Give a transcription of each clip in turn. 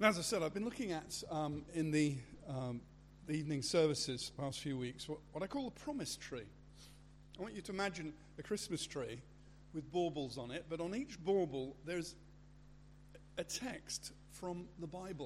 As I said, I've been looking at in the evening services the past few weeks what I call the promise tree. I want you to imagine a Christmas tree with baubles on it, but on each bauble there's a text from the Bible.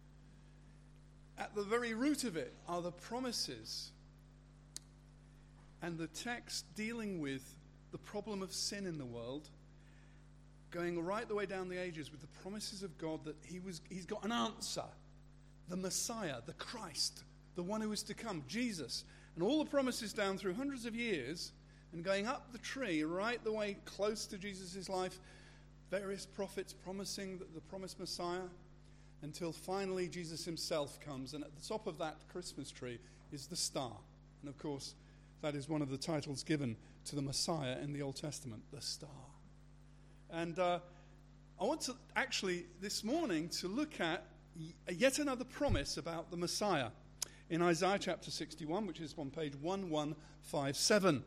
At the very root of it are the promises and the text dealing with the problem of sin in the world, going right the way down the ages with the promises of God that he's got an answer. The Messiah, the Christ, the one who is to come, Jesus. And all the promises down through hundreds of years and going up the tree right the way close to Jesus' life, various prophets promising the promised Messiah until finally Jesus himself comes. And at the top of that Christmas tree is the star. And of course, that is one of the titles given to the Messiah in the Old Testament, the star. And I want to actually this morning to look at yet another promise about the Messiah in Isaiah chapter 61, which is on page 1157.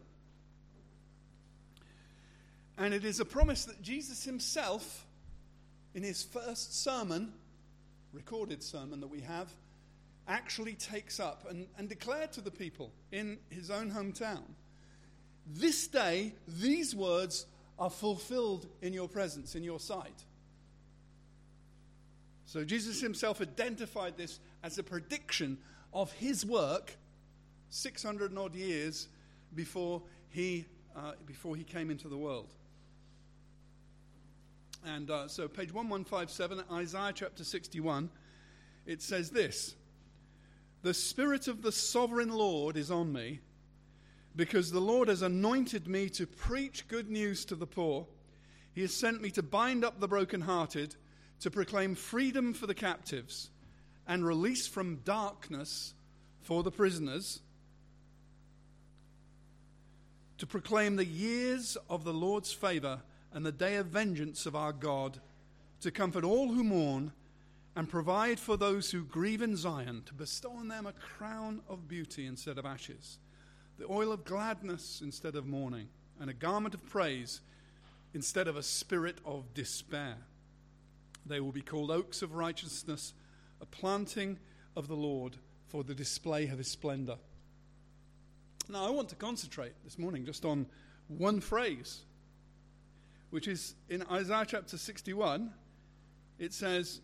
And it is a promise that Jesus himself, in his first sermon, recorded sermon that we have, actually takes up and declared to the people in his own hometown. This day, these words are fulfilled in your presence, in your sight. So Jesus himself identified this as a prediction of his work 600 and odd years before he came into the world. And so page 1157, Isaiah chapter 61, it says this: "The Spirit of the Sovereign Lord is on me, because the Lord has anointed me to preach good news to the poor. He has sent me to bind up the brokenhearted, to proclaim freedom for the captives, and release from darkness for the prisoners, to proclaim the years of the Lord's favor and the day of vengeance of our God, to comfort all who mourn and provide for those who grieve in Zion, to bestow on them a crown of beauty instead of ashes, the oil of gladness instead of mourning, and a garment of praise instead of a spirit of despair. They will be called oaks of righteousness, a planting of the Lord for the display of his splendor." Now, I want to concentrate this morning just on one phrase, which is in Isaiah chapter 61. It says,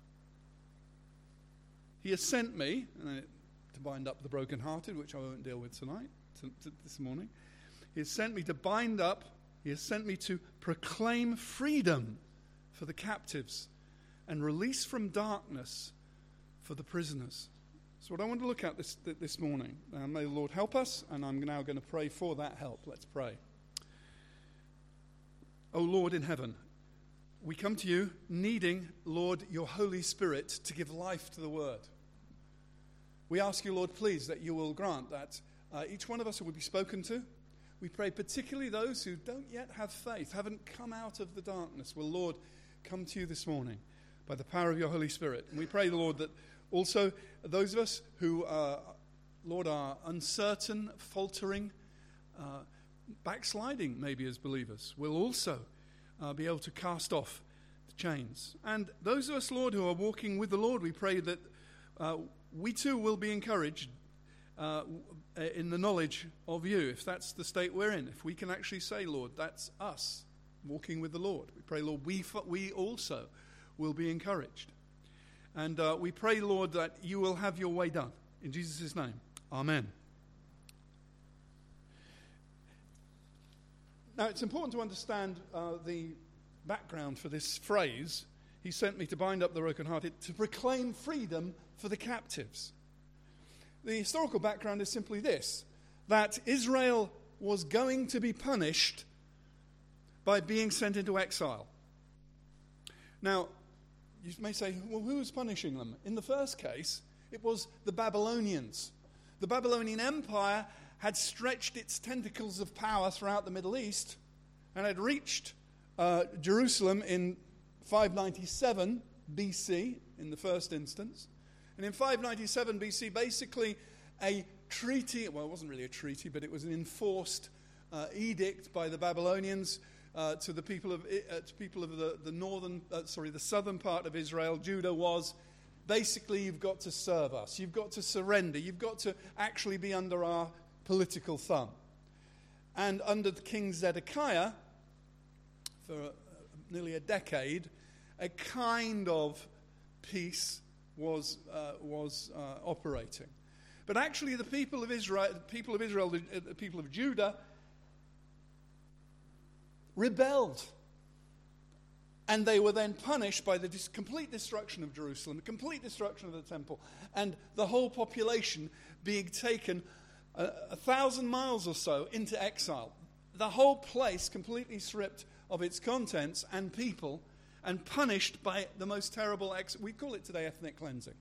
"He has sent me," to bind up the brokenhearted, which I won't deal with tonight, this morning. "He has sent me to bind up, he has sent me to proclaim freedom for the captives and release from darkness for the prisoners." So what I want to look at this morning, may the Lord help us, and I'm now going to pray for that help. Let's pray. O Lord in heaven, we come to you needing, Lord, your Holy Spirit to give life to the word. We ask you, Lord, please, that you will grant that each one of us will be spoken to. We pray particularly those who don't yet have faith, haven't come out of the darkness, will, Lord, come to you this morning by the power of your Holy Spirit. And we pray, Lord, that also those of us who, Lord, are uncertain, faltering, backsliding maybe as believers, will also be able to cast off the chains. And those of us, Lord, who are walking with the Lord, we pray that we too will be encouraged in the knowledge of you, if that's the state we're in. If we can actually say, Lord, that's us walking with the Lord. We pray, Lord, we also will be encouraged. And we pray, Lord, that you will have your way done. In Jesus' name, amen. Now, it's important to understand the background for this phrase. He sent me to bind up the brokenhearted, to proclaim freedom for the captives. The historical background is simply this, that Israel was going to be punished by being sent into exile. Now, you may say, well, who was punishing them? In the first case, it was the Babylonians. The Babylonian Empire had stretched its tentacles of power throughout the Middle East and had reached Jerusalem in 597 BC in the first instance. And in 597 BC, basically a treaty, well, it wasn't really a treaty, but it was an enforced edict by the Babylonians to the people of the northern, the southern part of Israel, Judah, was basically, you've got to serve us. You've got to surrender. You've got to actually be under our political thumb. And under the King Zedekiah, for nearly a decade, a kind of peace was operating. But actually, the people of Israel, the people of Judah, rebelled. And they were then punished by the complete destruction of Jerusalem, the complete destruction of the temple, and the whole population being taken 1,000 miles or so into exile. The whole place completely stripped of its contents and people, and punished by the most terrible we call it today ethnic cleansing.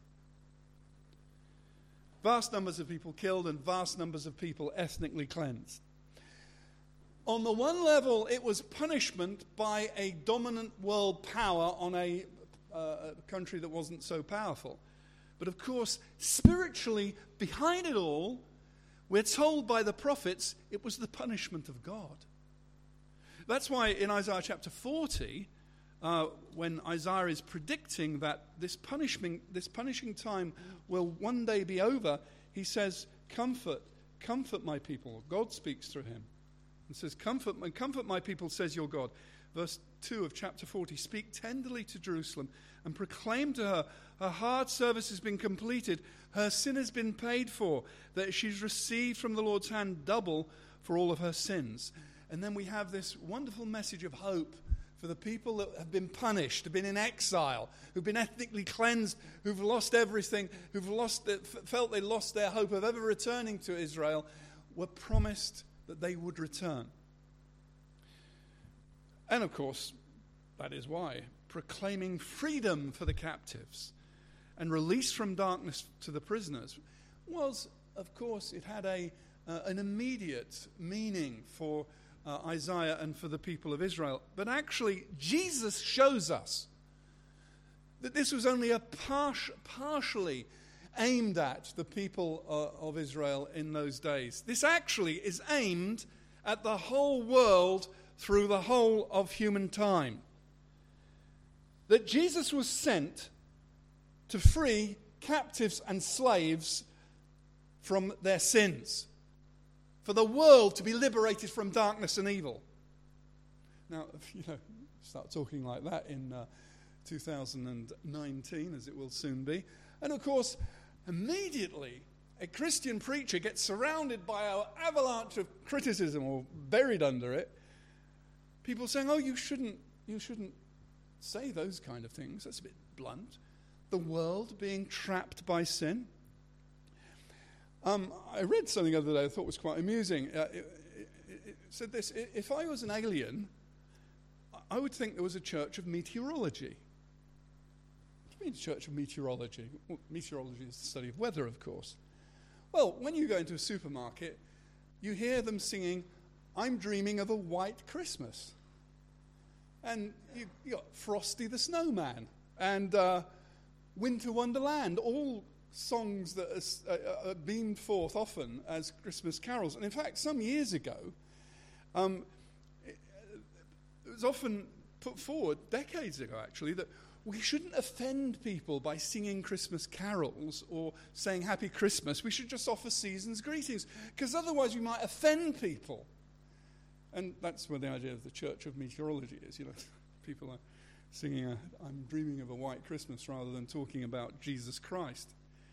Vast numbers of people killed and vast numbers of people ethnically cleansed. On the one level, it was punishment by a dominant world power on a country that wasn't so powerful. But of course, spiritually, behind it all, we're told by the prophets it was the punishment of God. That's why in Isaiah chapter 40, when Isaiah is predicting that this punishing time will one day be over, he says, comfort my people. God speaks through him. And says, comfort my people, says your God. Verse 2 of chapter 40, speak tenderly to Jerusalem and proclaim to her, her hard service has been completed, her sin has been paid for, that she's received from the Lord's hand double for all of her sins. And then we have this wonderful message of hope for the people that have been punished, have been in exile, who've been ethnically cleansed, who've lost everything, felt they lost their hope of ever returning to Israel, were promised that they would return. And of course, that is why proclaiming freedom for the captives and release from darkness to the prisoners was, of course, it had an immediate meaning for Isaiah and for the people of Israel. But actually, Jesus shows us that this was only a partially aimed at the people of Israel in those days. This actually is aimed at the whole world through the whole of human time. That Jesus was sent to free captives and slaves from their sins, for the world to be liberated from darkness and evil. Now, start talking like that in 2019, as it will soon be. And of course, immediately, a Christian preacher gets surrounded by an avalanche of criticism or buried under it. People saying, you shouldn't say those kind of things. That's a bit blunt. The world being trapped by sin. I read something the other day I thought was quite amusing. It said this: if I was an alien, I would think there was a church of meteorology. What do you mean, church of meteorology? Well, meteorology is the study of weather, of course. Well, when you go into a supermarket, you hear them singing, I'm dreaming of a white Christmas. And you got Frosty the Snowman and Winter Wonderland, all songs that are beamed forth often as Christmas carols. And in fact, some years ago, it was often put forward, decades ago actually, that we shouldn't offend people by singing Christmas carols or saying Happy Christmas. We should just offer season's greetings, because otherwise we might offend people. And that's where the idea of the Church of Meteorology is. People are singing, I'm dreaming of a white Christmas, rather than talking about Jesus Christ.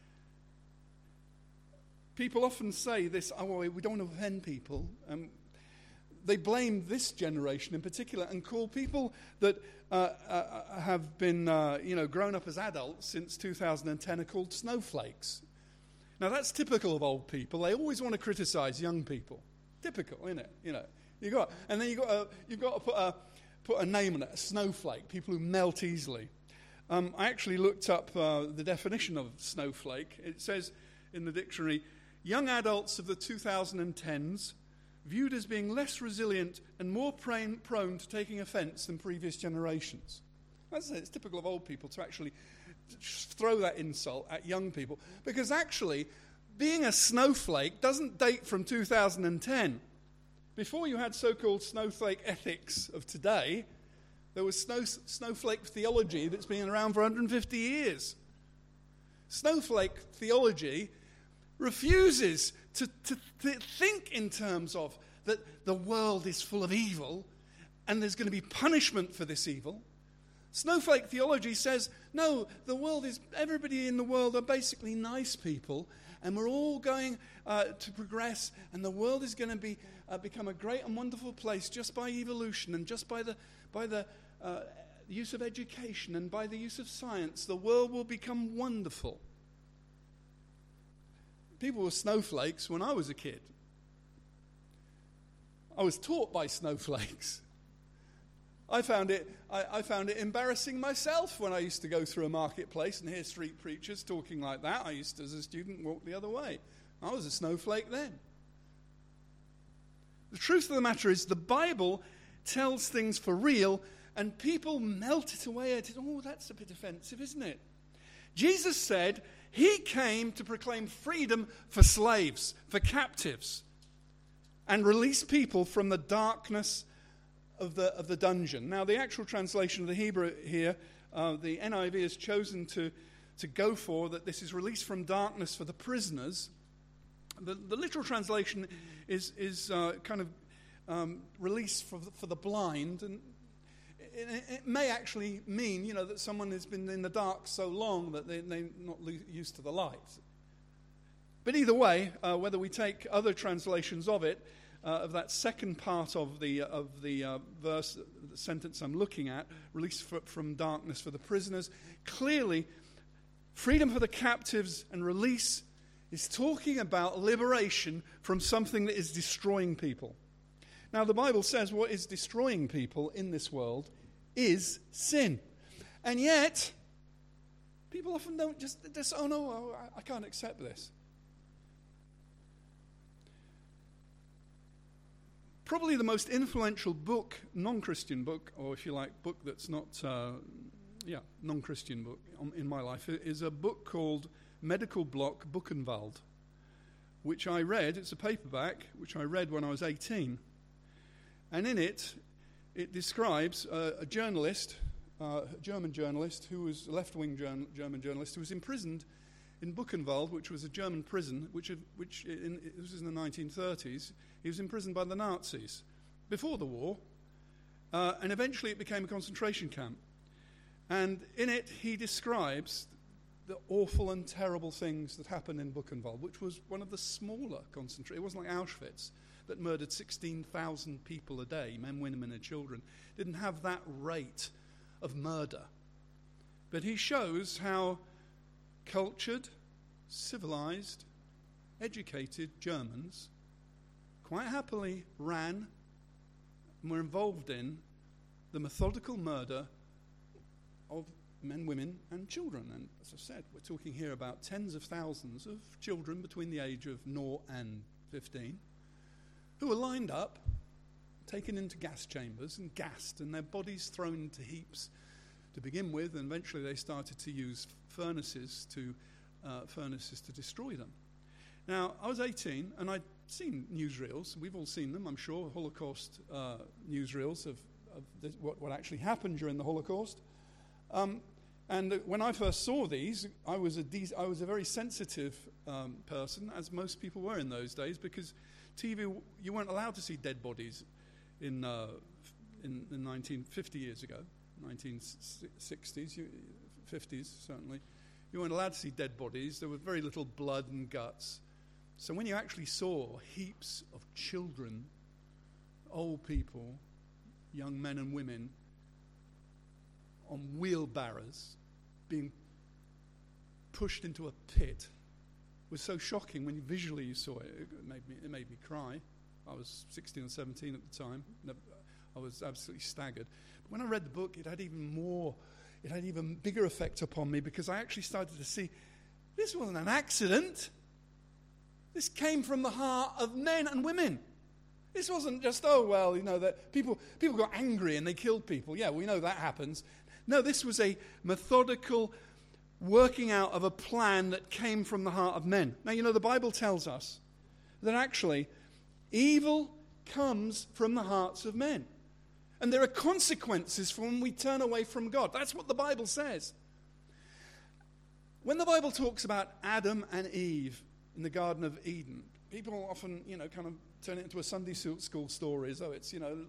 People often say this, we don't want to offend people. They blame this generation in particular and call people that have been, grown up as adults since 2010 are called snowflakes. Now that's typical of old people. They always want to criticize young people. Typical, isn't it? You've got to put a name on it, a snowflake, people who melt easily. I actually looked up the definition of snowflake. It says in the dictionary, young adults of the 2010s viewed as being less resilient and more prone to taking offence than previous generations. As I say, it's typical of old people to actually throw that insult at young people, because actually being a snowflake doesn't date from 2010. Before you had so-called snowflake ethics of today, there was snowflake theology that's been around for 150 years. Snowflake theology refuses to think in terms of that the world is full of evil and there's going to be punishment for this evil. Snowflake theology says, no, everybody in the world are basically nice people, and we're all going to progress, and the world is going to become a great and wonderful place just by evolution and just by the use of education and by the use of science. The world will become wonderful. People were snowflakes when I was a kid. I was taught by snowflakes. I found it embarrassing myself when I used to go through a marketplace and hear street preachers talking like that. I used to, as a student, walk the other way. I was a snowflake then. The truth of the matter is the Bible tells things for real, and people melt it away at it. Oh, that's a bit offensive, isn't it? Jesus said he came to proclaim freedom for slaves, for captives, and release people from the darkness of the dungeon. Now, the actual translation of the Hebrew here, the NIV has chosen to go for that this is release from darkness for the prisoners. The literal translation is kind of release for the blind, and it may actually mean, that someone has been in the dark so long that they're not used to the light. But either way, whether we take other translations of it, of that second part of the verse, the sentence I'm looking at, release from darkness for the prisoners, clearly, freedom for the captives and release is talking about liberation from something that is destroying people. Now, the Bible says what is destroying people in this world is sin. And yet, people often don't just oh no, I can't accept this. Probably the most influential book, non-Christian book, or if you like, book that's not, non-Christian book in my life, is a book called Medical Block Buchenwald, which I read. It's a paperback, which I read when I was 18. And in it describes a journalist, a German journalist, who was a left-wing German journalist, who was imprisoned in Buchenwald, which was a German prison, which it was in the 1930s. He was imprisoned by the Nazis before the war, and eventually it became a concentration camp. And in it, he describes the awful and terrible things that happened in Buchenwald, which was one of the smaller concentrations. It wasn't like Auschwitz that murdered 16,000 people a day, men, women, and children. Didn't have that rate of murder. But he shows how cultured, civilized, educated Germans quite happily ran and were involved in the methodical murder of men, women, and children. And as I said, we're talking here about tens of thousands of children between the age of 0 and 15 who were lined up, taken into gas chambers and gassed, and their bodies thrown into heaps to begin with, and eventually they started to use furnaces to destroy them. Now, I was 18, and I'd seen newsreels. We've all seen them, I'm sure, Holocaust newsreels of what actually happened during the Holocaust. And when I first saw these, I was a very sensitive person, as most people were in those days, because TV, you weren't allowed to see dead bodies in 1950 years ago, 1960s, 50s certainly. You weren't allowed to see dead bodies. There was very little blood and guts. So when you actually saw heaps of children, old people, young men and women on wheelbarrows being pushed into a pit, was so shocking when visually you saw it. It made me cry. I was 16 or 17 at the time. I was absolutely staggered. But when I read the book, it had even bigger effect upon me, because I actually started to see this wasn't an accident. This came from the heart of men and women. This wasn't just, that people got angry and they killed people. Yeah, we know that happens. No, this was a methodical working out of a plan that came from the heart of men. Now, the Bible tells us that actually evil comes from the hearts of men. And there are consequences for when we turn away from God. That's what the Bible says. When the Bible talks about Adam and Eve in the Garden of Eden, people often, kind of turn it into a Sunday school story as though it's,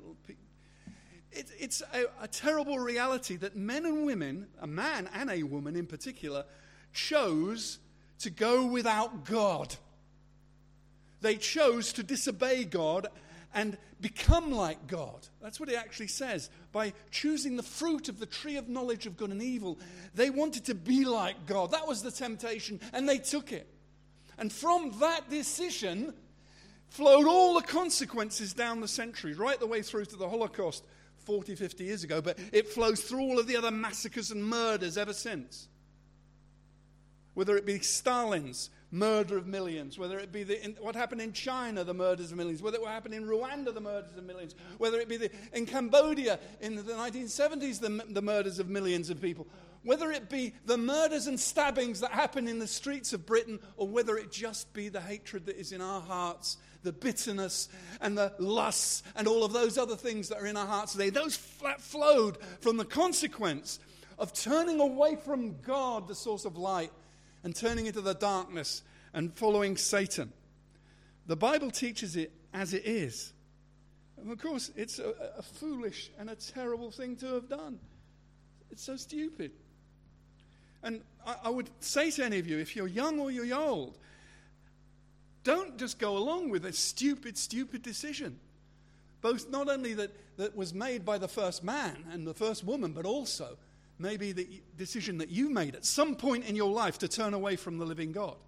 it's a terrible reality that men and women, a man and a woman in particular, chose to go without God. They chose to disobey God and become like God. That's what it actually says. By choosing the fruit of the tree of knowledge of good and evil, they wanted to be like God. That was the temptation, and they took it. And from that decision flowed all the consequences down the centuries, right the way through to the Holocaust 40, 50 years ago, but it flows through all of the other massacres and murders ever since. Whether it be Stalin's murder of millions, whether it be what happened in China, the murders of millions, whether it happened in Rwanda, the murders of millions, whether it be in Cambodia in the 1970s, the murders of millions of people, whether it be the murders and stabbings that happen in the streets of Britain, or whether it just be the hatred that is in our hearts, the bitterness and the lusts and all of those other things that are in our hearts today, those flowed from the consequence of turning away from God, the source of light, and turning into the darkness and following Satan. The Bible teaches it as it is. And of course, it's a foolish and a terrible thing to have done. It's so stupid. And I would say to any of you, if you're young or you're old, don't just go along with a stupid, stupid decision. Both not only that was made by the first man and the first woman, but also maybe the decision that you made at some point in your life to turn away from the living God.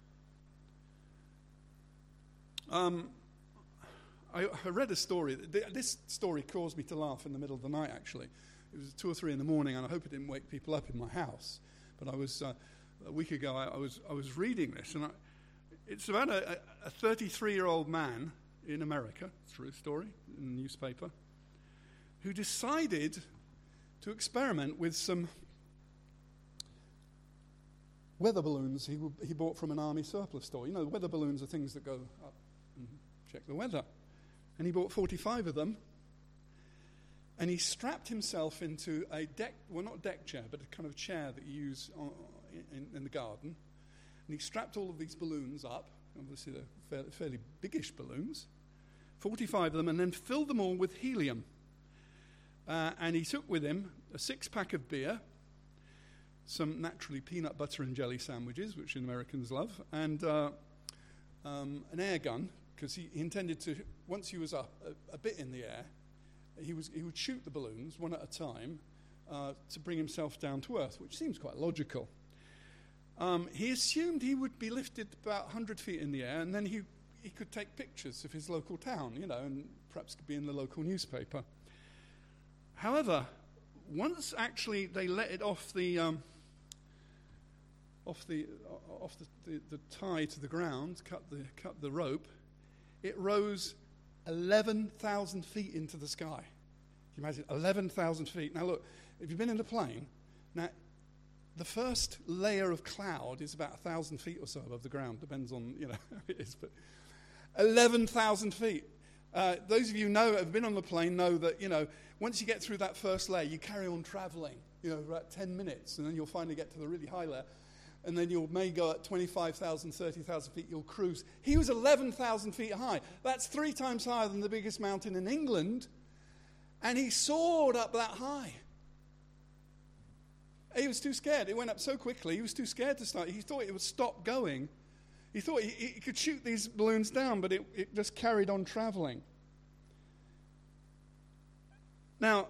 I read a story. This story caused me to laugh in the middle of the night, actually. It was 2 or 3 in the morning, and I hope it didn't wake people up in my house. But I was, a week ago, I was reading this, and it's about a 33-year-old man in America, true story, in the newspaper, who decided to experiment with some weather balloons he bought from an army surplus store. Weather balloons are things that go up and check the weather. And he bought 45 of them, and he strapped himself into a not deck chair, but a kind of chair that you use in the garden. And he strapped all of these balloons up, obviously they're fairly biggish balloons, 45 of them, and then filled them all with helium. And he took with him a 6-pack of beer, some naturally peanut butter and jelly sandwiches, which Americans love, and an air gun, because he intended to, once he was up a bit in the air, he would shoot the balloons one at a time to bring himself down to earth, which seems quite logical. He assumed he would be lifted about 100 feet in the air, and then he could take pictures of his local town, and perhaps could be in the local newspaper. However, once actually they let it off the tie to the ground, cut the rope, it rose 11,000 feet into the sky. Can you imagine? 11,000 feet. Now look, if you've been in a plane, now the first layer of cloud is about 1,000 feet or so above the ground. Depends on how it is, but 11,000 feet. Those of you have been on the plane know that once you get through that first layer, you carry on traveling, about 10 minutes, and then you'll finally get to the really high layer, and then you may go at 25,000, 30,000 feet, you'll cruise. He was 11,000 feet high. That's 3 times higher than the biggest mountain in England, and he soared up that high. He was too scared. It went up so quickly, he was too scared to start. He thought it would stop going. He thought he could shoot these balloons down, but it just carried on traveling. Now,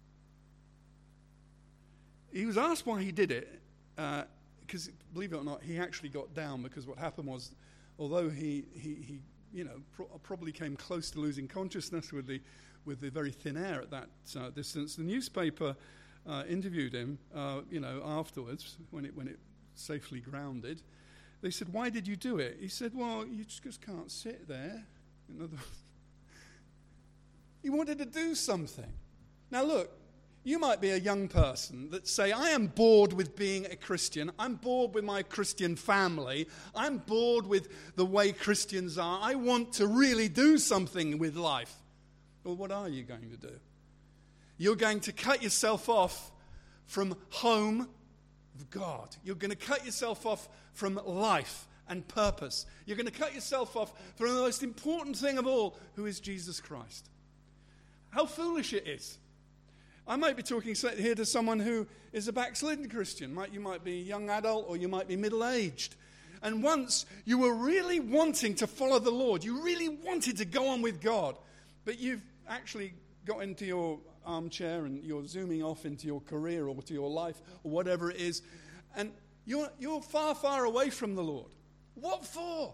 he was asked why he did it, because, believe it or not, he actually got down, because what happened was, although he probably came close to losing consciousness with the very thin air at that distance, the newspaper interviewed him, afterwards, when it safely grounded. They said, "Why did you do it?" He said, "Well, you just can't sit there." In other words, he wanted to do something. Now look, You might be a young person that say, I am bored with being a Christian. I'm bored with my Christian family. I'm bored with the way Christians are. I want to really do something with life. Well, what are you going to do? You're going to cut yourself off from home of God. You're going to cut yourself off from life and purpose. You're going to cut yourself off from the most important thing of all, who is Jesus Christ. How foolish it is. I might be talking here to someone who is a backslidden Christian. You might be a young adult or you might be middle-aged. And once you were really wanting to follow the Lord. You really wanted to go on with God. But you've actually got into your armchair and you're zooming off into your career or to your life or whatever it is. And you're far, far away from the Lord. What for?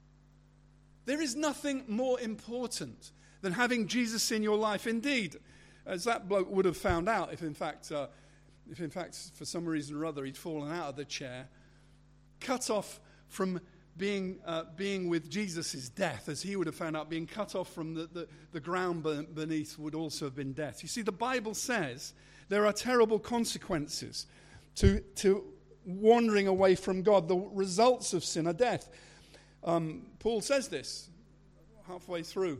There is nothing more important than having Jesus in your life. Indeed, as that bloke would have found out if in fact for some reason or other he'd fallen out of the chair, cut off from being with Jesus' death, as he would have found out, being cut off from the ground beneath would also have been death. You see, the Bible says there are terrible consequences to wandering away from God. The results of sin are death. Paul says this halfway through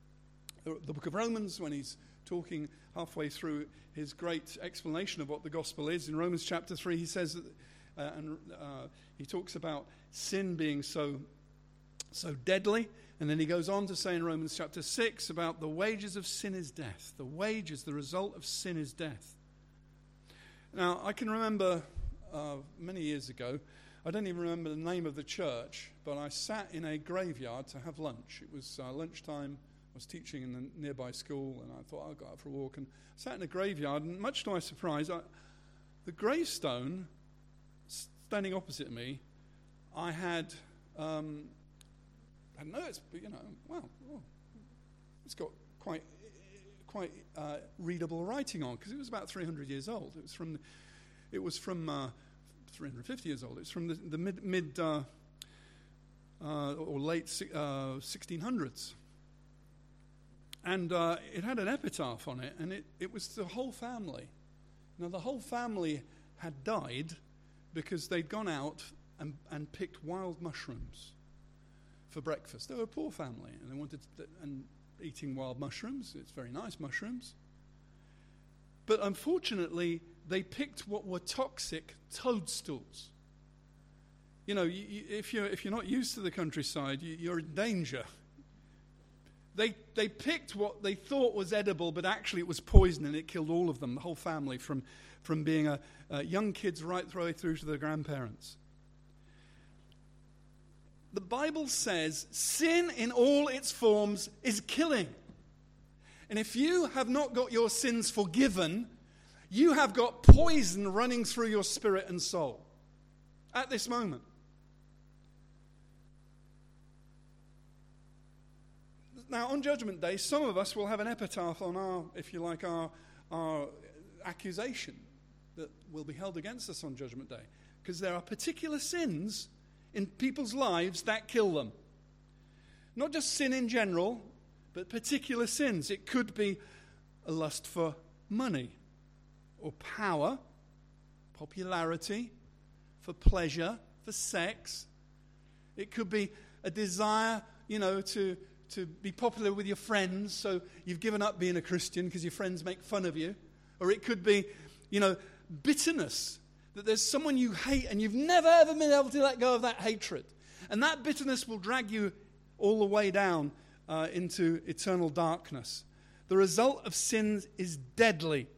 the book of Romans, when he's talking halfway through his great explanation of what the gospel is. In Romans chapter 3, he says that, he talks about sin being so deadly. And then he goes on to say in Romans chapter 6 about the wages of sin is death. The result of sin is death. Now, I can remember many years ago, I don't even remember the name of the church, but I sat in a graveyard to have lunch. It was lunchtime. I was teaching in a nearby school, and I thought I'll go out for a walk. And I sat in a graveyard, and much to my surprise, the gravestone standing opposite me, I had noticed, but it's got quite readable writing on, because it was about 300 years old. It was from 350 years old. It's from the mid or late 1600s. And it had an epitaph on it, and it was the whole family. Now, the whole family had died because they'd gone out and picked wild mushrooms for breakfast. They were a poor family, and they wanted and eating wild mushrooms. It's very nice mushrooms. But unfortunately, they picked what were toxic toadstools. You know, if you're not used to the countryside, you're in danger. They picked what they thought was edible, but actually it was poison, and it killed all of them, the whole family, from being young kids right the way through to their grandparents. The Bible says sin in all its forms is killing. And if you have not got your sins forgiven, you have got poison running through your spirit and soul at this moment. Now, on Judgment Day, some of us will have an epitaph on our accusation that will be held against us on Judgment Day. Because there are particular sins in people's lives that kill them. Not just sin in general, but particular sins. It could be a lust for money or power, popularity, for pleasure, for sex. It could be a desire, to be popular with your friends, so you've given up being a Christian because your friends make fun of you. Or it could be, bitterness, that there's someone you hate and you've never ever been able to let go of that hatred. And that bitterness will drag you all the way down into eternal darkness. The result of sin is deadly.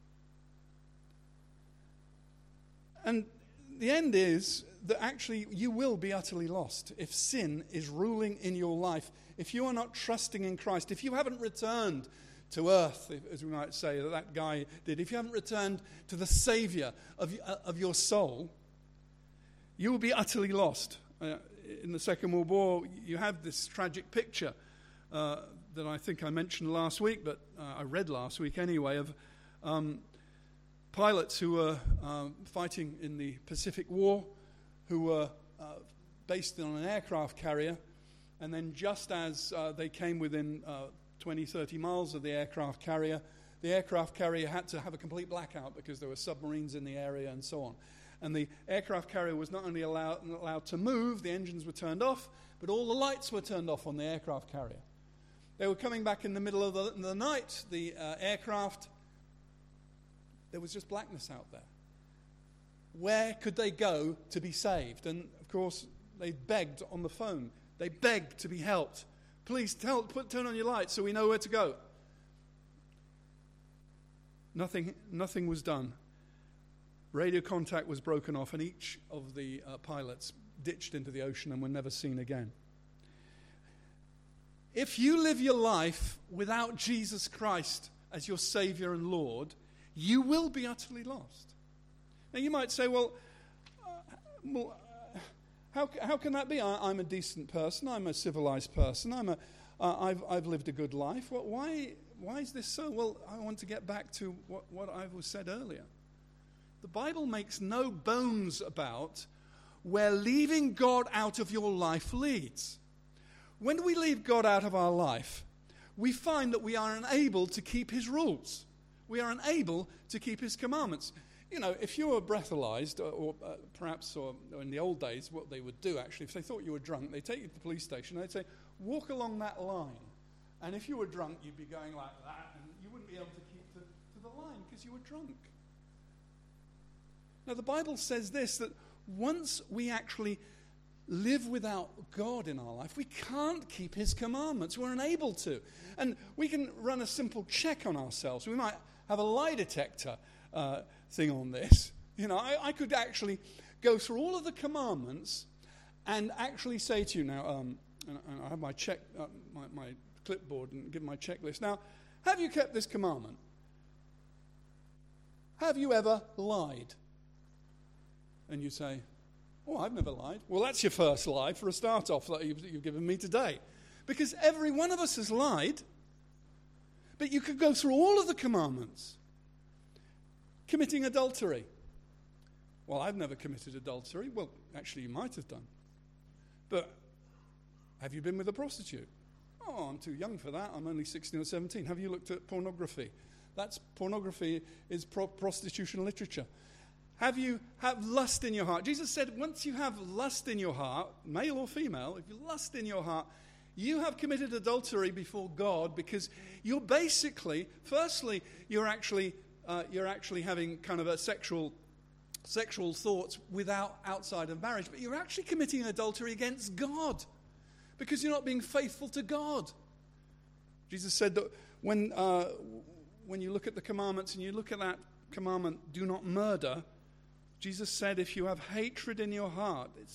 And the end is that actually you will be utterly lost if sin is ruling in your life. If you are not trusting in Christ, if you haven't returned to earth, as we might say, that guy did, if you haven't returned to the Savior of your soul, you will be utterly lost. In the Second World War, you have this tragic picture that I think I mentioned last week, but I read last week anyway, of pilots who were fighting in the Pacific War, who were based on an aircraft carrier, and then just as they came within 20, 30 miles of the aircraft carrier, the aircraft carrier had to have a complete blackout because there were submarines in the area and so on. And the aircraft carrier was not only allowed to move, the engines were turned off, but all the lights were turned off on the aircraft carrier. They were coming back in the middle of the night, the aircraft. There was just blackness out there. Where could they go to be saved? And, of course, they begged on the phone. They begged to be helped. Please turn on your lights so we know where to go. Nothing was done. Radio contact was broken off, and each of the pilots ditched into the ocean and were never seen again. If you live your life without Jesus Christ as your Savior and Lord, you will be utterly lost. Now you might say, well, how can that be? I'm a decent person. I'm a civilized person. I've lived a good life. Why is this so? Well, I want to get back to what I said earlier. The Bible makes no bones about where leaving God out of your life leads. When we leave God out of our life, we find that we are unable to keep his rules. We are unable to keep his commandments. You know, if you were breathalyzed, or perhaps in the old days, what they would do actually, if they thought you were drunk, they'd take you to the police station, and they'd say, walk along that line. And if you were drunk, you'd be going like that, and you wouldn't be able to keep to the line because you were drunk. Now, the Bible says this, that once we actually live without God in our life, we can't keep his commandments. We're unable to. And we can run a simple check on ourselves. We might have a lie detector thing on this. You know, I could actually go through all of the commandments and actually say to you now, and I have my clipboard and give my checklist. Now, have you kept this commandment? Have you ever lied? And you say, oh, I've never lied. Well, that's your first lie for a start off that you've given me today. Because every one of us has lied. But you could go through all of the commandments. Committing adultery. Well, I've never committed adultery. Well, actually, you might have done. But have you been with a prostitute? Oh, I'm too young for that. I'm only 16 or 17. Have you looked at pornography? Pornography is prostitution literature. Have lust in your heart? Jesus said, once you have lust in your heart, male or female, if you lust in your heart, you have committed adultery before God, because you're basically, firstly, you're actually having kind of a sexual thoughts outside of marriage, but you're actually committing adultery against God because you're not being faithful to God. Jesus said that when you look at the commandments and you look at that commandment, do not murder, Jesus said, if you have hatred in your heart, it's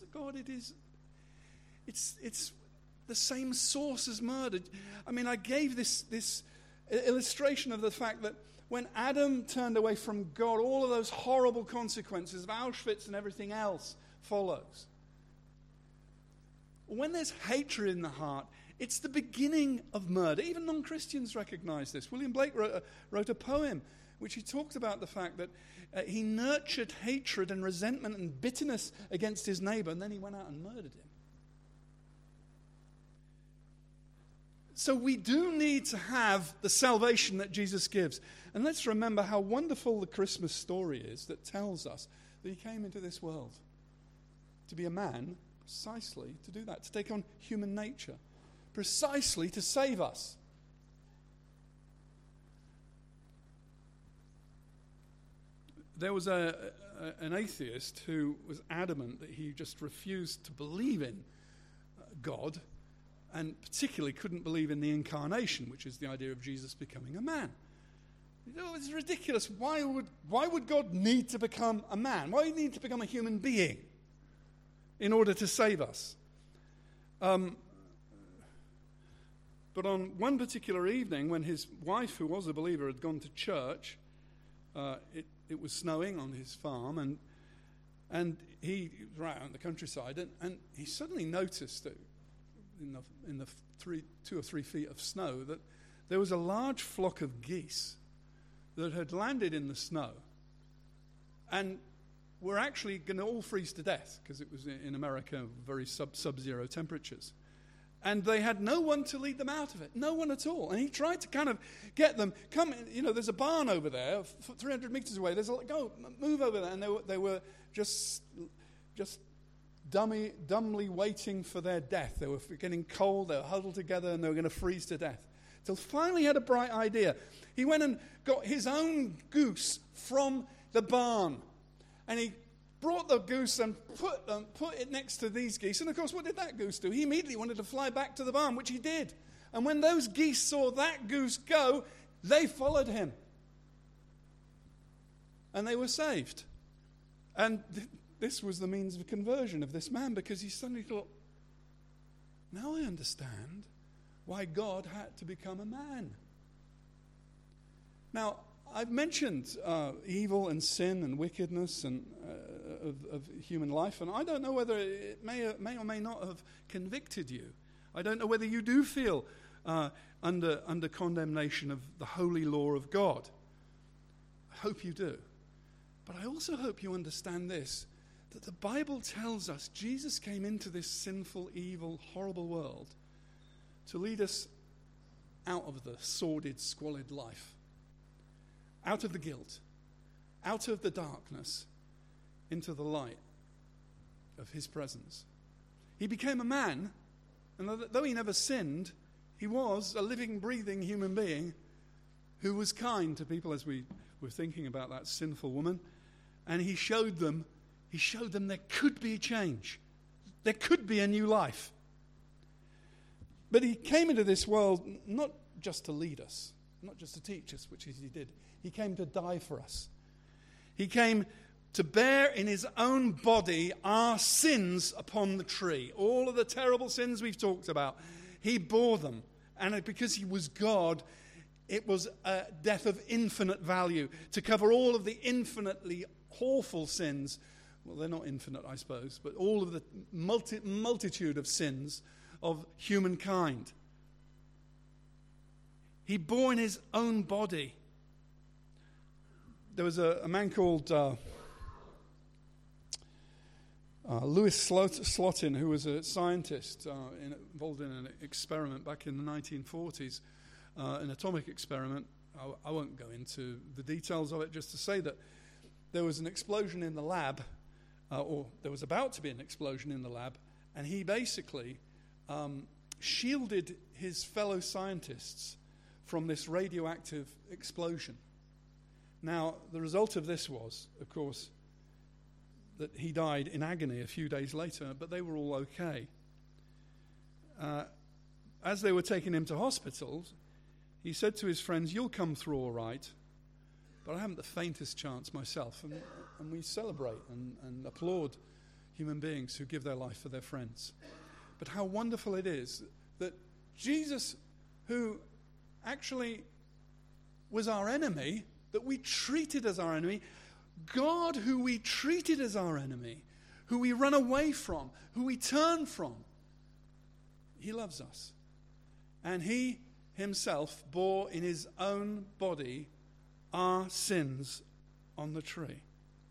the same source as murder. I mean, I gave this illustration of the fact that when Adam turned away from God, all of those horrible consequences of Auschwitz and everything else follows. When there's hatred in the heart, it's the beginning of murder. Even non-Christians recognize this. William Blake wrote a poem which he talked about the fact that he nurtured hatred and resentment and bitterness against his neighbor, and then he went out and murdered him. So we do need to have the salvation that Jesus gives. And let's remember how wonderful the Christmas story is that tells us that he came into this world to be a man, precisely to do that, to take on human nature, precisely to save us. There was an atheist who was adamant that he just refused to believe in God, and particularly couldn't believe in the incarnation, which is the idea of Jesus becoming a man. It's ridiculous. Why would God need to become a man? Why would he need to become a human being in order to save us? But on one particular evening, when his wife, who was a believer, had gone to church, it was snowing on his farm, and he was right out in the countryside, and he suddenly noticed that in the 2 or 3 feet of snow that there was a large flock of geese that had landed in the snow and were actually going to all freeze to death because it was in America very sub-zero temperatures. And they had no one to lead them out of it. No one at all. And he tried to kind of get them, come, there's a barn over there, 300 meters away. Go, move over there. And they were just dumbly waiting for their death. They were getting cold. They were huddled together and they were going to freeze to death. Till finally he had a bright idea. He went and got his own goose from the barn. And he brought the goose and put it next to these geese. And of course, what did that goose do? He immediately wanted to fly back to the barn, which he did. And when those geese saw that goose go, they followed him. And they were saved. And this was the means of conversion of this man, because he suddenly thought, now I understand why God had to become a man. Now, I've mentioned evil and sin and wickedness and of human life, and I don't know whether it may or may not have convicted you. I don't know whether you do feel under condemnation of the holy law of God. I hope you do. But I also hope you understand this, that the Bible tells us Jesus came into this sinful, evil, horrible world to lead us out of the sordid, squalid life, out of the guilt, out of the darkness, into the light of his presence. He became a man, and though he never sinned, he was a living, breathing human being who was kind to people, as we were thinking about that sinful woman. And he showed them there could be change. There could be a new life. But he came into this world not just to lead us, not just to teach us, which he did. He came to die for us. He came to bear in his own body our sins upon the tree. All of the terrible sins we've talked about, he bore them. And because he was God, it was a death of infinite value to cover all of the infinitely awful sins. Well, they're not infinite, I suppose, but all of the multitude of sins of humankind. He bore in his own body. There was a man called Louis Slotin, who was a scientist involved in an experiment back in the 1940s, an atomic experiment. I won't go into the details of it, just to say that there was an explosion in the lab, or there was about to be an explosion in the lab, and he basically shielded his fellow scientists from this radioactive explosion. Now, the result of this was, of course, that he died in agony a few days later, but they were all okay. As they were taking him to hospital, he said to his friends, "You'll come through all right, but I haven't the faintest chance myself." And we celebrate and applaud human beings who give their life for their friends. But how wonderful it is that Jesus, who actually was our enemy, that we treated as our enemy, God, who we treated as our enemy, who we run away from, who we turn from, he loves us. And he himself bore in his own body our sins on the tree.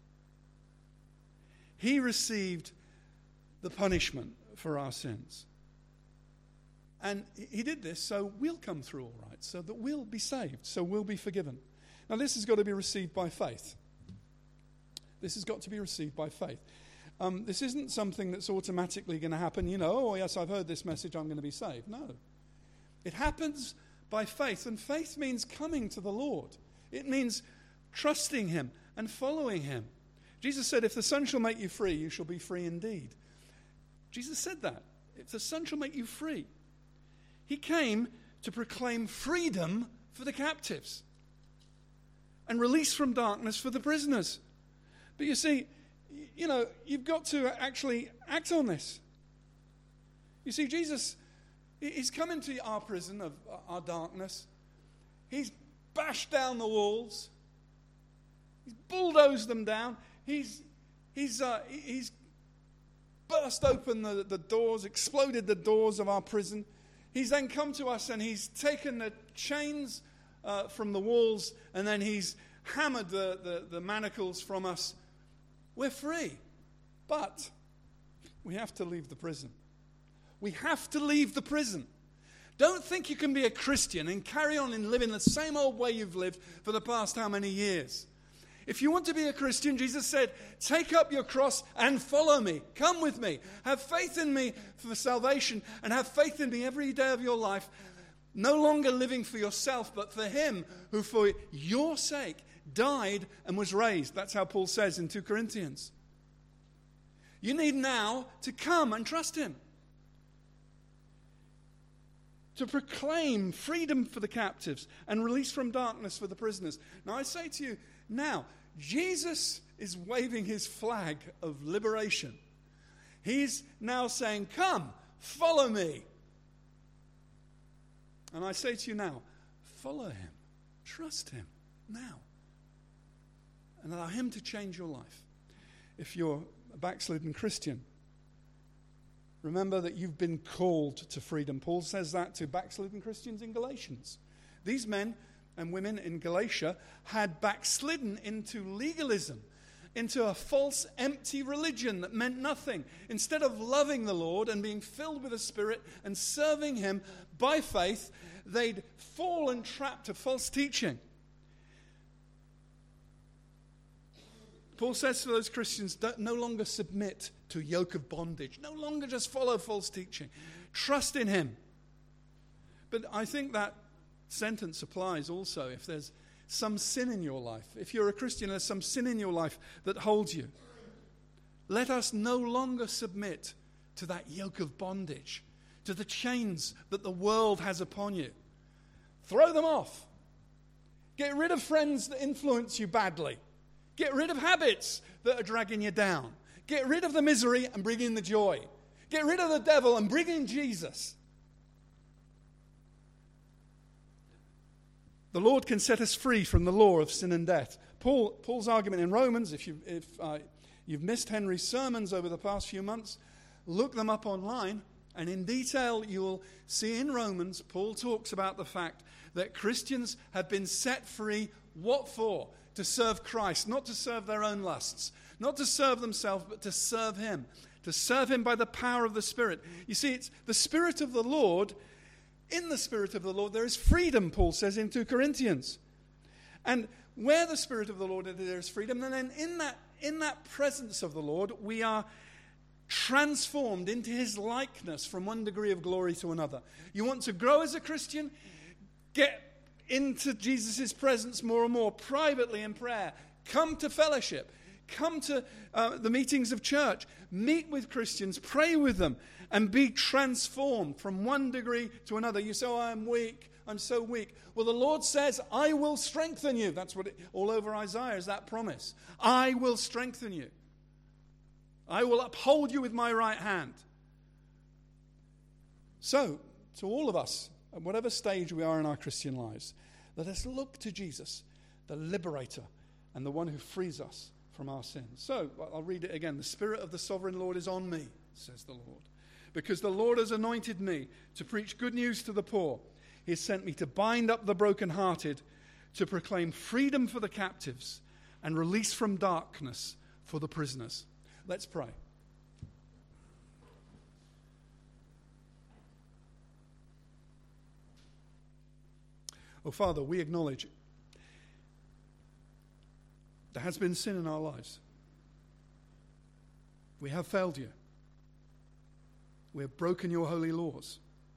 He received the punishment for our sins. And he did this so we'll come through all right, so that we'll be saved, so we'll be forgiven. Now, this has got to be received by faith. This has got to be received by faith. This isn't something that's automatically going to happen, oh, yes, I've heard this message, I'm going to be saved. No. It happens by faith, and faith means coming to the Lord. It means trusting him and following him. Jesus said, if the Son shall make you free, you shall be free indeed. Jesus said that. If the Son shall make you free. He came to proclaim freedom for the captives and release from darkness for the prisoners. But you see, you've got to actually act on this. You see, Jesus, he's come into our prison of our darkness. He's bashed down the walls. He's bulldozed them down. He's burst open the doors, exploded the doors of our prison. He's then come to us and he's taken the chains from the walls, and then he's hammered the manacles from us. We're free, but we have to leave the prison. We have to leave the prison. Don't think you can be a Christian and carry on and live in the same old way you've lived for the past how many years. If you want to be a Christian, Jesus said, take up your cross and follow me. Come with me. Have faith in me for salvation and have faith in me every day of your life. No longer living for yourself, but for him who for your sake died and was raised. That's how Paul says in 2 Corinthians. You need now to come and trust him. To proclaim freedom for the captives and release from darkness for the prisoners. Now I say to you, now, Jesus is waving his flag of liberation. He's now saying, come, follow me. And I say to you now, follow him, trust him now, and allow him to change your life. If you're a backslidden Christian, remember that you've been called to freedom. Paul says that to backslidden Christians in Galatians. These men and women in Galatia had backslidden into legalism, into a false, empty religion that meant nothing. Instead of loving the Lord and being filled with the Spirit and serving him by faith, they'd fallen trapped to false teaching. Paul says to those Christians, no longer submit to a yoke of bondage. No longer just follow false teaching. Trust in him. But I think that sentence applies also if there's some sin in your life. If you're a Christian, there's some sin in your life that holds you. Let us no longer submit to that yoke of bondage, to the chains that the world has upon you. Throw them off. Get rid of friends that influence you badly. Get rid of habits that are dragging you down. Get rid of the misery and bring in the joy. Get rid of the devil and bring in Jesus. The Lord can set us free from the law of sin and death. Paul's argument in Romans, if you've missed Henry's sermons over the past few months, look them up online, and in detail you will see in Romans, Paul talks about the fact that Christians have been set free, what for? To serve Christ, not to serve their own lusts, not to serve themselves, but to serve him by the power of the Spirit. You see, it's the Spirit of the Lord. In the Spirit of the Lord, there is freedom, Paul says in 2 Corinthians. And where the Spirit of the Lord is, there is freedom. And then in that presence of the Lord, we are transformed into his likeness from one degree of glory to another. You want to grow as a Christian? Get into Jesus' presence more and more, privately in prayer. Come to fellowship. Come to the meetings of church. Meet with Christians. Pray with them. And be transformed from one degree to another. You say, oh, I'm weak. I'm so weak. Well, the Lord says, I will strengthen you. That's what all over Isaiah is, that promise. I will strengthen you. I will uphold you with my right hand. So, to all of us, at whatever stage we are in our Christian lives, let us look to Jesus, the liberator and the one who frees us from our sins. So, I'll read it again. The Spirit of the sovereign Lord is on me, says the Lord. Because the Lord has anointed me to preach good news to the poor. He has sent me to bind up the brokenhearted, to proclaim freedom for the captives, and release from darkness for the prisoners. Let's pray. Oh, Father, we acknowledge there has been sin in our lives. We have failed you. We have broken your holy laws.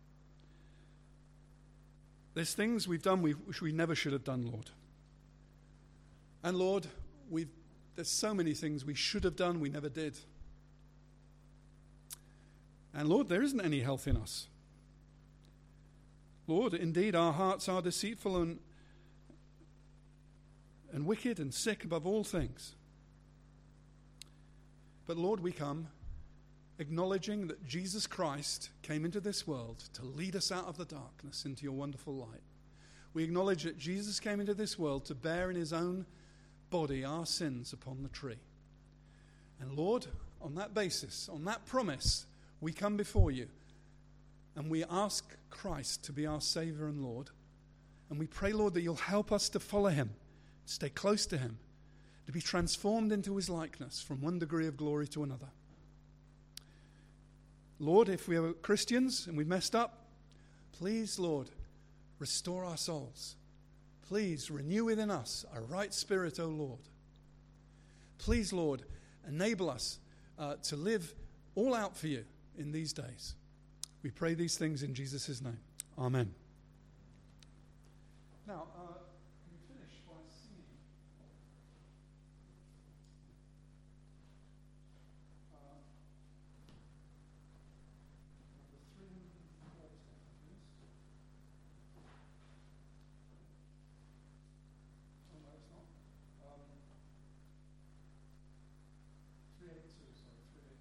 There's things we've done which we never should have done, Lord. And Lord, there's so many things we should have done we never did. And Lord, there isn't any health in us. Lord, indeed, our hearts are deceitful and wicked and sick above all things. But Lord, we come acknowledging that Jesus Christ came into this world to lead us out of the darkness into your wonderful light. We acknowledge that Jesus came into this world to bear in his own body our sins upon the tree. And Lord, on that basis, on that promise, we come before you and we ask Christ to be our Savior and Lord. And we pray, Lord, that you'll help us to follow him, stay close to him, to be transformed into his likeness from one degree of glory to another. Lord, if we are Christians and we've messed up, please, Lord, restore our souls. Please renew within us a right spirit, O Lord. Please, Lord, enable us to live all out for you in these days. We pray these things in Jesus' name. Amen. Now,